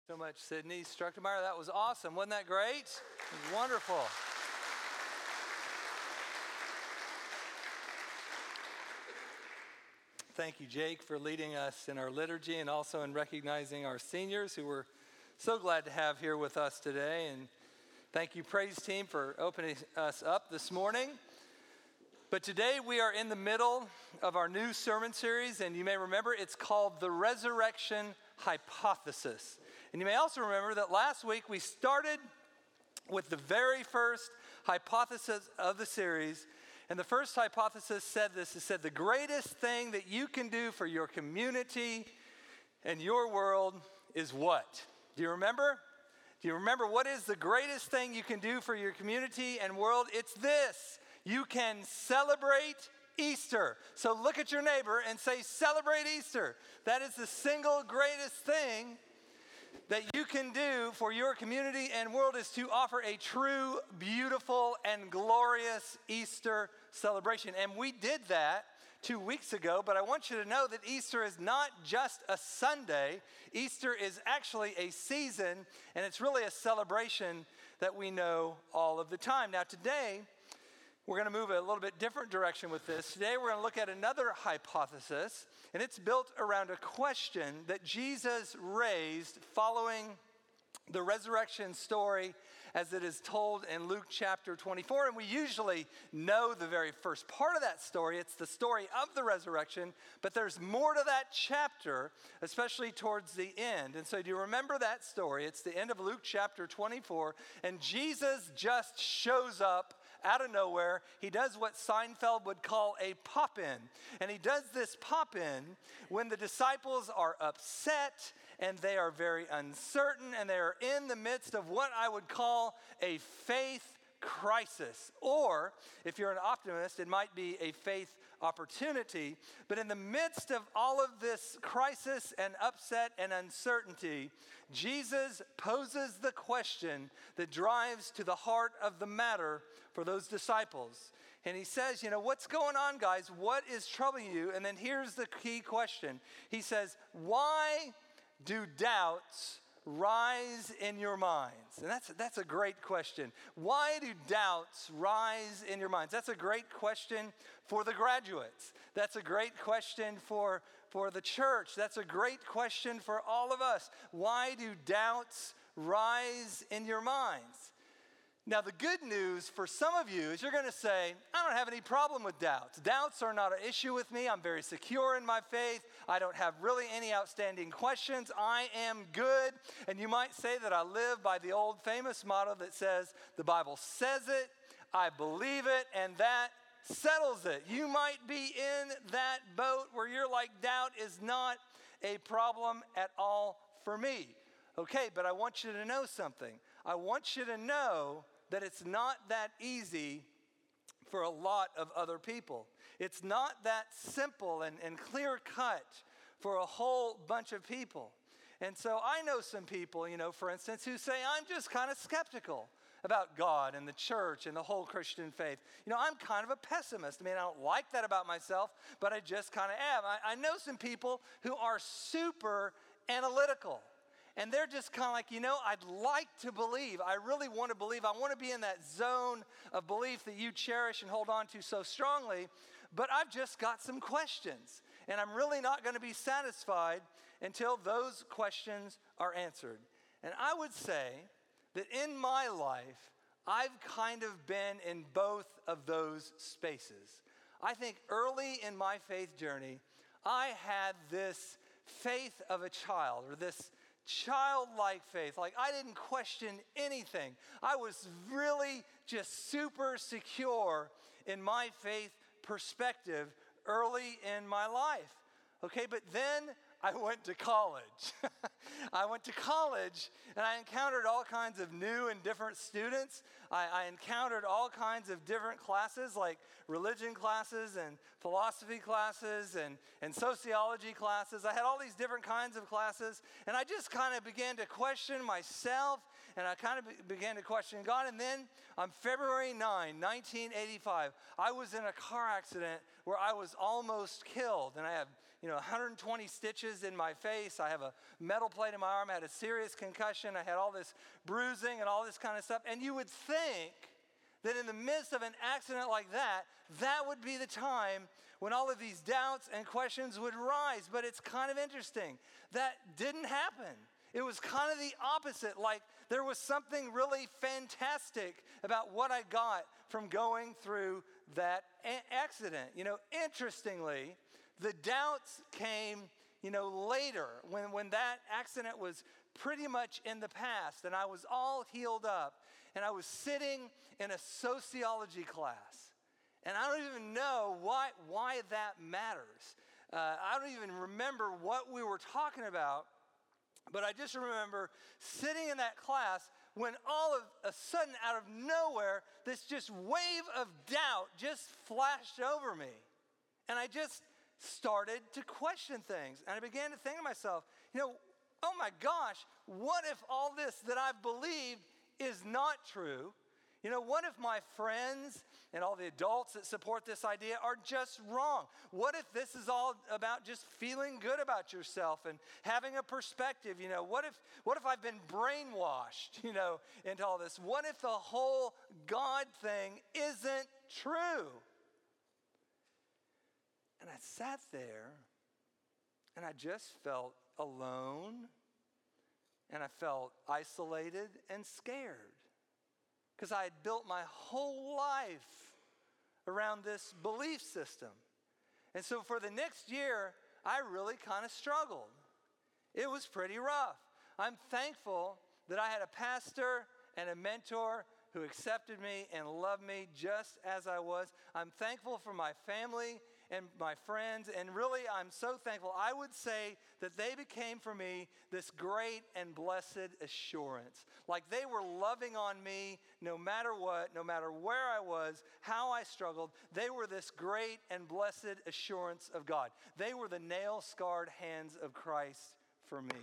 So much, Sydney Struckemeyer. That was awesome. Wasn't that great? It was wonderful. Thank you, Jake, for leading us in our liturgy and also in recognizing our seniors who we're so glad to have here with us today. And thank you, praise team, for opening us up this morning. But today we are in the middle of our new sermon series, and you may remember it's called The Resurrection Hypothesis. And you may also remember that last week we started with the very first hypothesis of the series. And the first hypothesis said this: it said, the greatest thing that you can do for your community and your world is what? Do you remember? Do you remember what is the greatest thing you can do for your community and world? It's this: you can celebrate Easter. So look at your neighbor and say, celebrate Easter. That is the single greatest thing that you can do for your community and world, is to offer a true, beautiful, and glorious Easter celebration. And we did that 2 weeks ago, but I want you to know that Easter is not just a Sunday. Easter is actually a season, and it's really a celebration that we know all of the time. Now today, we're going to move a little bit different direction with this. Today we're going to look at another hypothesis, and it's built around a question that Jesus raised following the resurrection story as it is told in Luke chapter 24. And we usually know the very first part of that story. It's the story of the resurrection, but there's more to that chapter, especially towards the end. And so do you remember that story? It's the end of Luke chapter 24, and Jesus just shows up out of nowhere. He does what Seinfeld would call a pop-in. And he does this pop-in when the disciples are upset and they are very uncertain and they are in the midst of what I would call a faith crisis. Or, if you're an optimist, it might be a faith opportunity. But in the midst of all of this crisis and upset and uncertainty, Jesus poses the question that drives to the heart of the matter for those disciples. And he says, what's going on, guys? What is troubling you? And then here's the key question. He says, why do doubts rise in your minds? And that's a great question. Why do doubts rise in your minds? That's a great question for the graduates. That's a great question for the church. That's a great question for all of us. Why do doubts rise in your minds? Now, the good news for some of you is you're going to say, I don't have any problem with doubts. Doubts are not an issue with me. I'm very secure in my faith. I don't have really any outstanding questions. I am good. And you might say that I live by the old famous motto that says, the Bible says it, I believe it, and that settles it. You might be in that boat where you're like, doubt is not a problem at all for me. Okay, but I want you to know something. I want you to know that it's not that easy for a lot of other people. It's not that simple and clear cut for a whole bunch of people. And so I know some people, for instance, who say, I'm just kind of skeptical about God and the church and the whole Christian faith. I'm kind of a pessimist. I don't like that about myself, but I just kind of am. I know some people who are super analytical. And they're just kind of like, I'd like to believe. I really want to believe. I want to be in that zone of belief that you cherish and hold on to so strongly. But I've just got some questions. And I'm really not going to be satisfied until those questions are answered. And I would say that in my life, I've kind of been in both of those spaces. I think early in my faith journey, I had this faith of a child, or this childlike faith. Like, I didn't question anything. I was really just super secure in my faith perspective early in my life. Okay, but then I went to college. I went to college and I encountered all kinds of new and different students. I encountered all kinds of different classes, like religion classes and philosophy classes and sociology classes. I had all these different kinds of classes, and I just kind of began to question myself, and I kind of began to question God. And then on February 9, 1985, I was in a car accident where I was almost killed, and I have 120 stitches in my face. I have a metal plate in my arm. I had a serious concussion. I had all this bruising and all this kind of stuff. And you would think that in the midst of an accident like that, that would be the time when all of these doubts and questions would rise. But it's kind of interesting. That didn't happen. It was kind of the opposite. Like there was something really fantastic about what I got from going through that accident. Interestingly, the doubts came, later when that accident was pretty much in the past and I was all healed up and I was sitting in a sociology class. And I don't even know why that matters. I don't even remember what we were talking about, but I just remember sitting in that class when all of a sudden, out of nowhere, this just wave of doubt just flashed over me. And I just started to question things. And I began to think to myself, oh my gosh, what if all this that I've believed is not true? What if my friends and all the adults that support this idea are just wrong? What if this is all about just feeling good about yourself and having a perspective? What if I've been brainwashed, into all this? What if the whole God thing isn't true? And I sat there and I just felt alone and I felt isolated and scared. Because I had built my whole life around this belief system. And so for the next year, I really kind of struggled. It was pretty rough. I'm thankful that I had a pastor and a mentor who accepted me and loved me just as I was. I'm thankful for my family and my friends, and really I'm so thankful. I would say that they became for me this great and blessed assurance. Like they were loving on me no matter what, no matter where I was, how I struggled. They were this great and blessed assurance of God. They were the nail-scarred hands of Christ for me.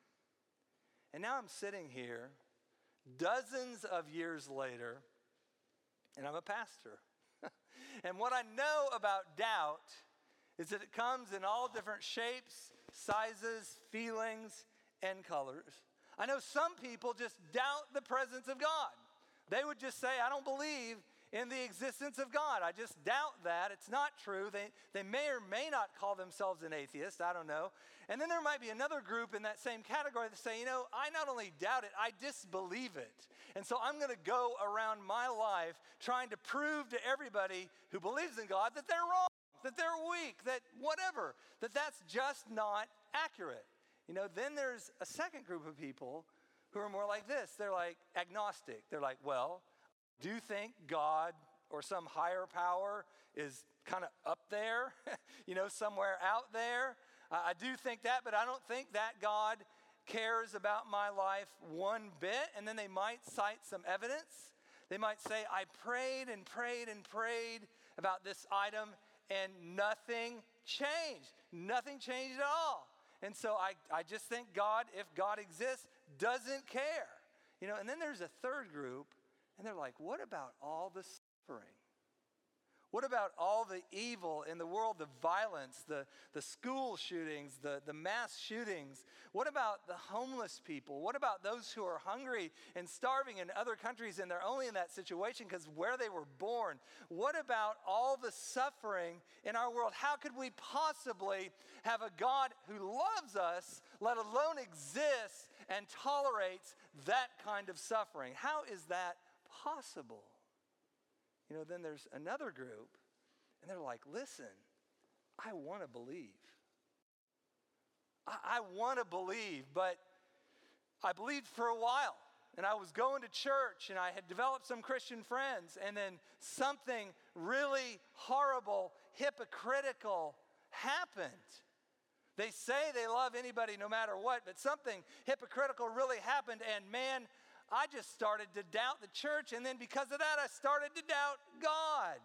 And now I'm sitting here dozens of years later, and I'm a pastor. And what I know about doubt is that it comes in all different shapes, sizes, feelings, and colors. I know some people just doubt the presence of God. They would just say, I don't believe in the existence of God. I just doubt that. It's not true. They may or may not call themselves an atheist. I don't know. And then there might be another group in that same category that say, I not only doubt it, I disbelieve it. And so I'm going to go around my life trying to prove to everybody who believes in God that they're wrong, that they're weak, that whatever, that's just not accurate. Then there's a second group of people who are more like this. They're like agnostic. They're like, well, do you think God or some higher power is kind of up there, somewhere out there? I do think that, but I don't think that God cares about my life one bit. And then they might cite some evidence. They might say, I prayed and prayed and prayed about this item and nothing changed. Nothing changed at all. And so I just think God, if God exists, doesn't care. And then there's a third group. And they're like, what about all the suffering? What about all the evil in the world, the violence, the school shootings, the mass shootings? What about the homeless people? What about those who are hungry and starving in other countries and they're only in that situation because where they were born? What about all the suffering in our world? How could we possibly have a God who loves us, let alone exists and tolerates that kind of suffering? How is that possible? Then there's another group, and they're like, listen, I want to believe. I want to believe, but I believed for a while, and I was going to church, and I had developed some Christian friends, and then something really horrible, hypocritical happened. They say they love anybody no matter what, but something hypocritical really happened, and man, I just started to doubt the church, and then because of that, I started to doubt God.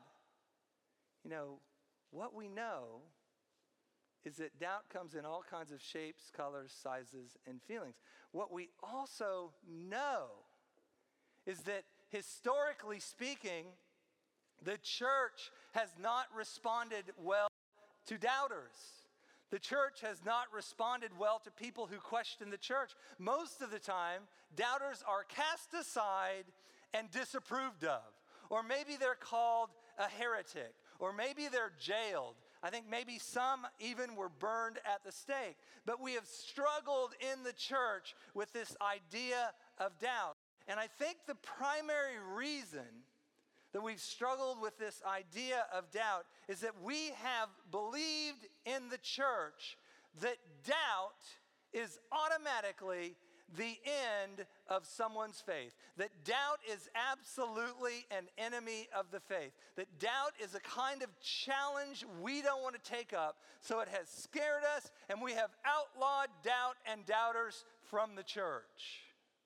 What we know is that doubt comes in all kinds of shapes, colors, sizes, and feelings. What we also know is that historically speaking, the church has not responded well to doubters. The church has not responded well to people who question the church. Most of the time, doubters are cast aside and disapproved of. Or maybe they're called a heretic. Or maybe they're jailed. I think maybe some even were burned at the stake. But we have struggled in the church with this idea of doubt. And I think the primary reason that we've struggled with this idea of doubt is that we have believed in the church that doubt is automatically the end of someone's faith. That doubt is absolutely an enemy of the faith. That doubt is a kind of challenge we don't want to take up, so it has scared us, and we have outlawed doubt and doubters from the church.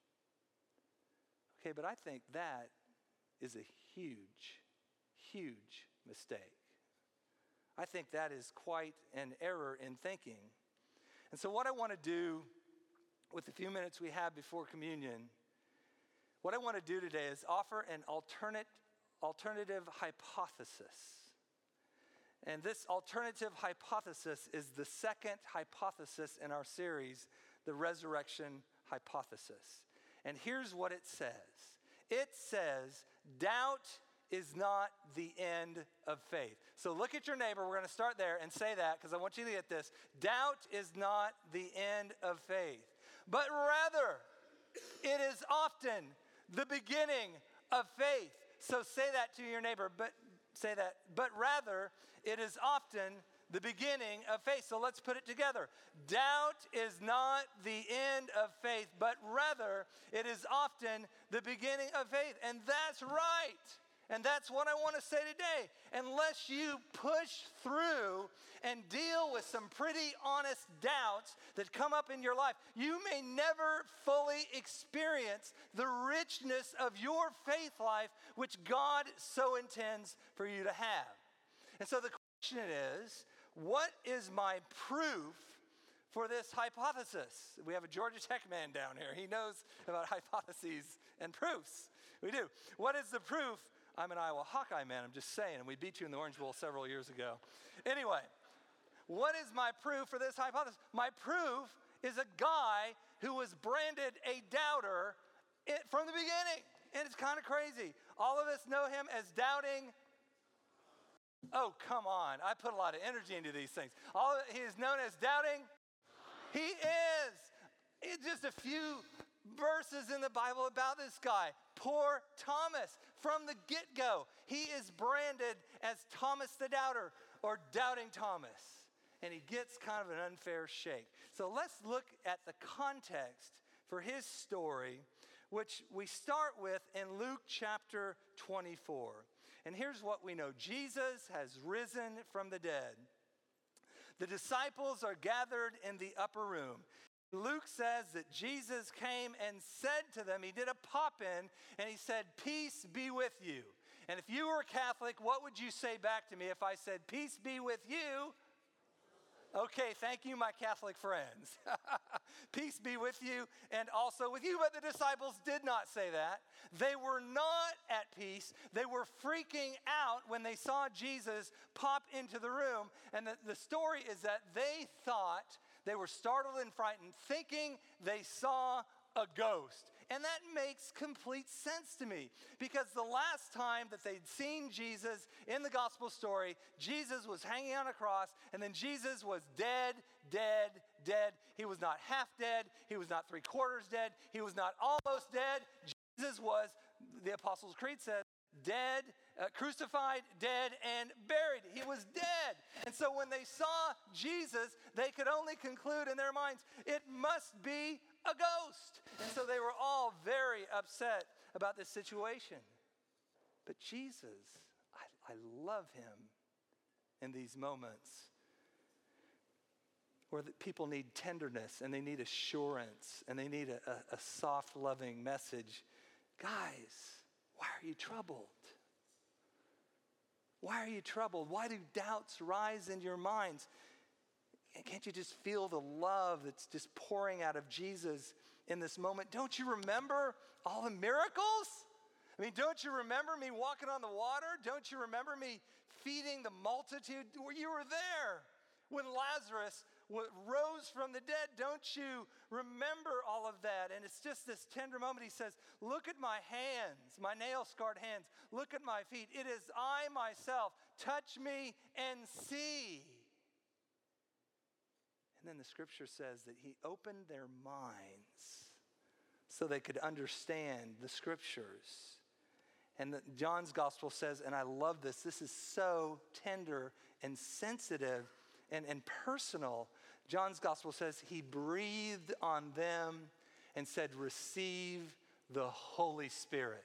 Okay, but I think that is a huge, huge mistake. I think that is quite an error in thinking. And so what I want to do with the few minutes we have before communion, what I want to do today is offer an alternative hypothesis. And this alternative hypothesis is the second hypothesis in our series, the resurrection hypothesis. And here's what it says. It says, doubt is not the end of faith. So look at your neighbor. We're going to start there and say that because I want you to get this. Doubt is not the end of faith, but rather it is often the beginning of faith. So say that to your neighbor, but rather it is often the beginning of faith. So let's put it together. Doubt is not the end of faith, but rather it is often the beginning of faith. And that's right. And that's what I want to say today. Unless you push through and deal with some pretty honest doubts that come up in your life, you may never fully experience the richness of your faith life, which God so intends for you to have. And so the question is, what is my proof for this hypothesis? We have a Georgia Tech man down here. He knows about hypotheses and proofs. We do. What is the proof? I'm an Iowa Hawkeye man, I'm just saying, and we beat you in the Orange Bowl several years ago. Anyway, what is my proof for this hypothesis? My proof is a guy who was branded a doubter from the beginning. And it's kind of crazy. All of us know him as doubting. Oh, come on. I put a lot of energy into these things. He is known as doubting. He is. It's just a few verses in the Bible about this guy. Poor Thomas. From the get-go, he is branded as Thomas the Doubter or Doubting Thomas. And he gets kind of an unfair shake. So let's look at the context for his story, which we start with in Luke chapter 24. And here's what we know. Jesus has risen from the dead. The disciples are gathered in the upper room. Luke says that Jesus came and said to them, he did a pop-in, and he said, "Peace be with you." And if you were Catholic, what would you say back to me if I said, "Peace be with you"? Okay, thank you, my Catholic friends. Peace be with you and also with you. But the disciples did not say that. They were not at peace. They were freaking out when they saw Jesus pop into the room. And the story is that they thought, they were startled and frightened, thinking they saw a ghost. And that makes complete sense to me, because the last time that they'd seen Jesus in the gospel story, Jesus was hanging on a cross, and then Jesus was dead. He was not half dead. He was not 3/4 dead. He was not almost dead. Jesus was, the Apostles' Creed says, dead, crucified, dead, and buried. He was dead. And so when they saw Jesus, they could only conclude in their minds, it must be a ghost. And so they were all very upset about this situation. But Jesus, I love him in these moments where people need tenderness and they need assurance and they need a soft, loving message. Guys, why are you troubled? Why are you troubled? Why do doubts rise in your minds? And can't you just feel the love that's just pouring out of Jesus in this moment? Don't you remember all the miracles? I mean, don't you remember me walking on the water? Don't you remember me feeding the multitude? You were there when Lazarus rose from the dead. Don't you remember all of that? And it's just this tender moment. He says, look at my hands, my nail-scarred hands. Look at my feet. It is I myself. Touch me and see. And then the scripture says that he opened their minds so they could understand the scriptures. And John's gospel says, and I love this, this is so tender and sensitive and personal. John's gospel says he breathed on them and said, receive the Holy Spirit.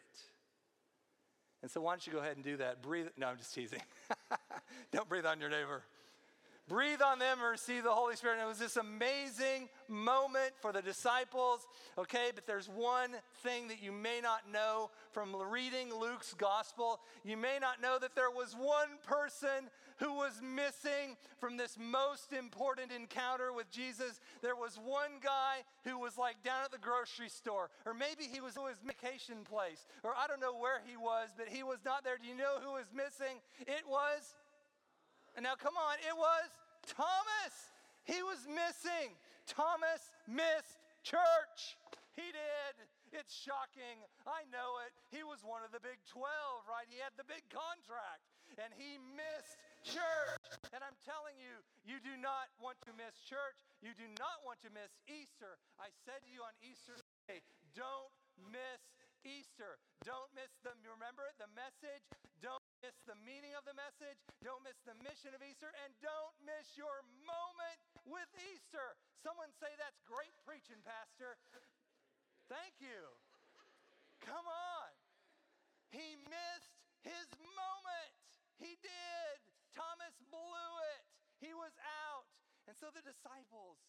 And so why don't you go ahead and do that? Breathe. No, I'm just teasing. Don't breathe on your neighbor. Breathe on them and receive the Holy Spirit. And it was this amazing moment for the disciples, okay? But there's one thing that you may not know from reading Luke's gospel. You may not know that there was one person who was missing from this most important encounter with Jesus. There was one guy who was like down at the grocery store, or maybe he was at his vacation place, or I don't know where he was, but he was not there. Do you know who was missing? It was... And now, come on, it was Thomas. He was missing. Thomas missed church. He did. It's shocking. I know it. He was one of the big 12, right? He had the big contract, and he missed church. And I'm telling you, you do not want to miss church. You do not want to miss Easter. I said to you on Easter Sunday, don't miss Easter. Don't miss remember the message. Don't miss the meaning of the message. Don't miss the mission of Easter. And don't miss your moment with Easter. Someone say, that's great preaching, Pastor. Thank you. Come on. He missed his moment. He did. Thomas blew it. He was out. And so the disciples,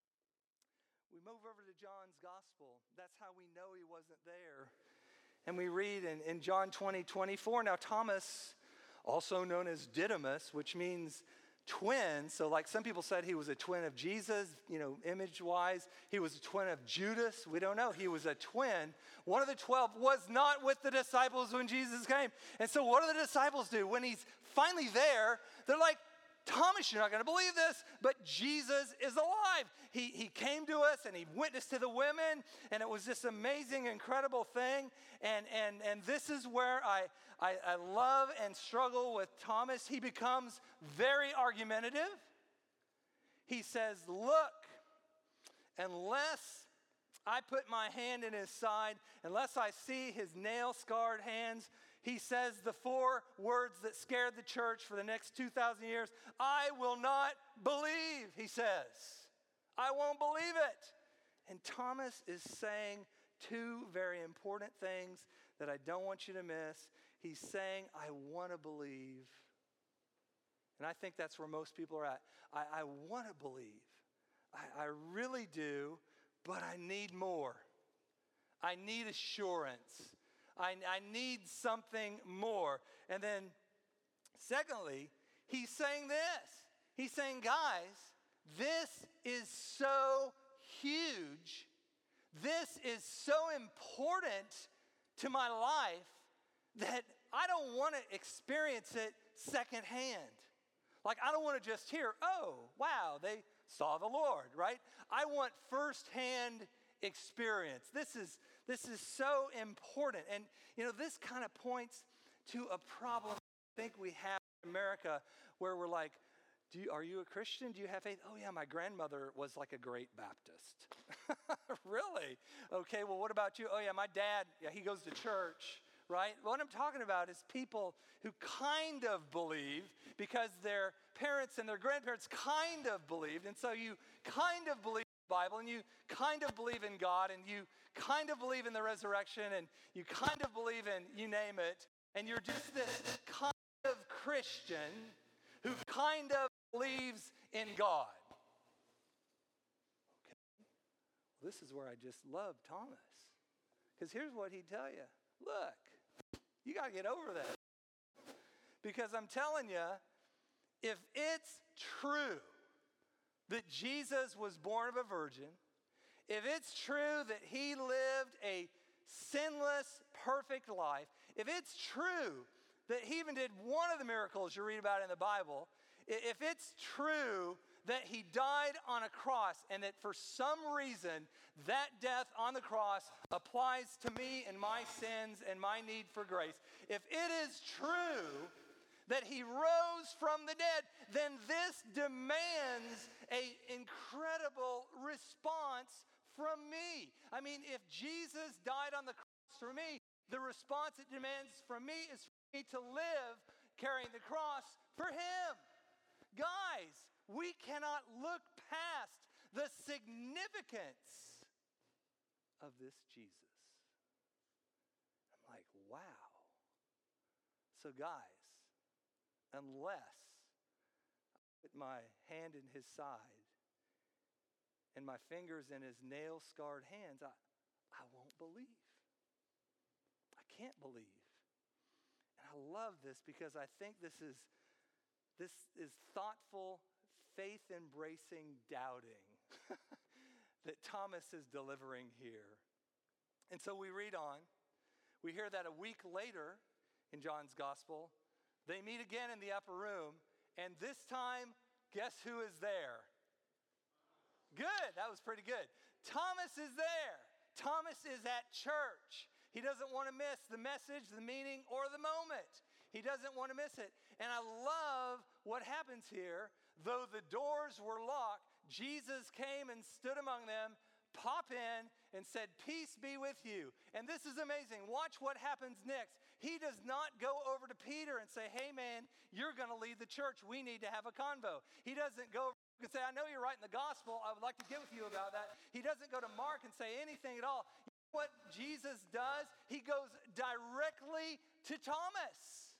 we move over to John's gospel. That's how we know he wasn't there. And we read in John 20:24, now Thomas, also known as Didymus, which means twin. So like some people said he was a twin of Jesus, image-wise. He was a twin of Judas. We don't know. He was a twin. One of the 12 was not with the disciples when Jesus came. And so what do the disciples do? When he's finally there, they're like, Thomas, you're not going to believe this, but Jesus is alive. He came to us and he witnessed to the women, and it was this amazing, incredible thing. And this is where I love and struggle with Thomas. He becomes very argumentative. He says, look, unless I put my hand in his side, unless I see his nail-scarred hands, he says the 4 words that scared the church for the next 2,000 years. I will not believe, he says. I won't believe it. And Thomas is saying 2 very important things that I don't want you to miss. He's saying, I want to believe. And I think that's where most people are at. I want to believe. I really do, but I need more. I need assurance. I need something more. And then, secondly, he's saying this. He's saying, guys, this is so huge. This is so important to my life that I don't want to experience it secondhand. Like, I don't want to just hear, oh, wow, they saw the Lord, right? I want firsthand experience. This is so important. And, this kind of points to a problem I think we have in America where we're like, are you a Christian? Do you have faith? Oh, yeah, my grandmother was like a great Baptist. Really? Okay, well, what about you? Oh, yeah, my dad, he goes to church, right? What I'm talking about is people who kind of believe because their parents and their grandparents kind of believed. And so you kind of believe in the Bible, and you kind of believe in God, and you kind of believe in the resurrection, and you kind of believe in you name it. And you're just this kind of Christian who kind of believes in God. Okay. Well, this is where I just love Thomas. Because here's what he'd tell you. Look, you got to get over that. Because I'm telling you, if it's true that Jesus was born of a virgin, if it's true that he lived a sinless, perfect life, if it's true that he even did one of the miracles you read about in the Bible, if it's true that he died on a cross and that for some reason that death on the cross applies to me and my sins and my need for grace, if it is true that he rose from the dead, then this demands an incredible response from me. I mean, if Jesus died on the cross for me, the response it demands from me is for me to live carrying the cross for him. Guys, we cannot look past the significance of this Jesus. I'm like, wow. So guys, unless I put my hand in his side and my fingers in his nail-scarred hands, I won't believe. I can't believe. And I love this because I think this is thoughtful, faith-embracing doubting that Thomas is delivering here. And so we read on. We hear that a week later in John's gospel, they meet again in the upper room, and this time, guess who is there? Good, that was pretty good. Thomas is there. Thomas is at church. He doesn't want to miss the message, the meaning, or the moment. He doesn't want to miss it. And I love what happens here. Though the doors were locked, Jesus came and stood among them, pop in, and said, "Peace be with you." And this is amazing. Watch what happens next. He does not go over to Peter and say, "Hey, man, you're going to lead the church. We need to have a convo." He doesn't go over and say, "I know you're writing the gospel. I would like to get with you about that." He doesn't go to Mark and say anything at all. You know what Jesus does? He goes directly to Thomas.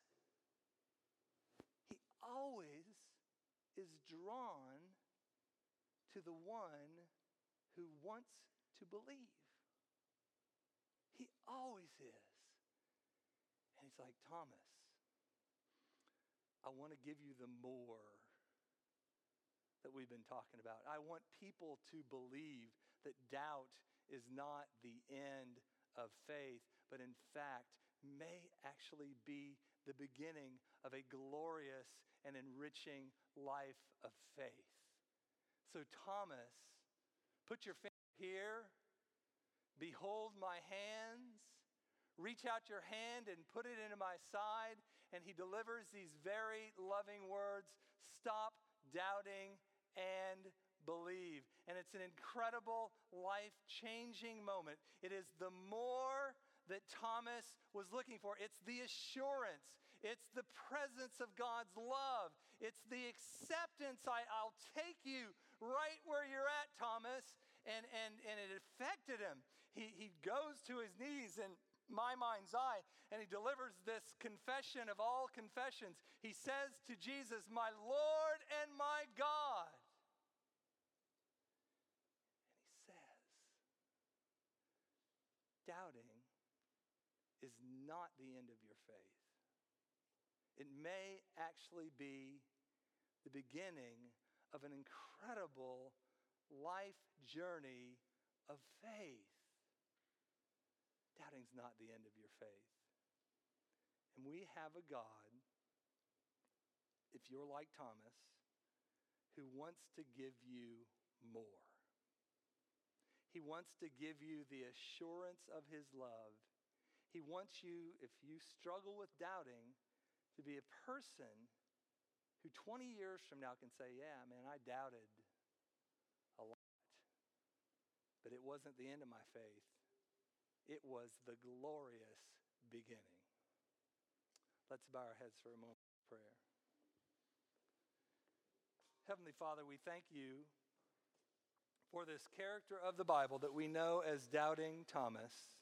He always is drawn to the one who wants to believe. He always is. And he's like, "Thomas, I want to give you the more that we've been talking about. I want people to believe that doubt is not the end of faith, but in fact may actually be the beginning of a glorious and enriching life of faith." So Thomas, put your finger here. Behold my hands. Reach out your hand and put it into my side. And he delivers these very loving words: "Stop doubting and believe." And it's an incredible, life-changing moment. It is the more that Thomas was looking for. It's the assurance. It's the presence of God's love. It's the acceptance. I'll take you right where you're at, Thomas. And it affected him. He goes to his knees in my mind's eye, and he delivers this confession of all confessions. He says to Jesus, "My Lord and my God." And he says, doubting is not the end of your faith. It may actually be the beginning of an incredible life journey of faith. Doubting's not the end of your faith. And we have a God, if you're like Thomas, who wants to give you more. He wants to give you the assurance of his love. He wants you, if you struggle with doubting, to be a person who 20 years from now can say, "Yeah, man, I doubted a lot. But it wasn't the end of my faith. It was the glorious beginning." Let's bow our heads for a moment of prayer. Heavenly Father, we thank you for this character of the Bible that we know as Doubting Thomas.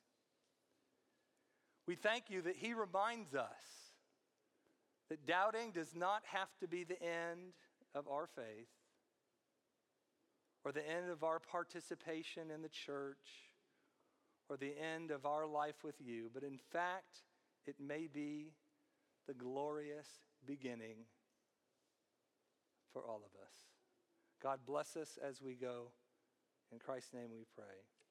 We thank you that he reminds us that doubting does not have to be the end of our faith or the end of our participation in the church or the end of our life with you, but in fact, it may be the glorious beginning for all of us. God bless us as we go. In Christ's name we pray.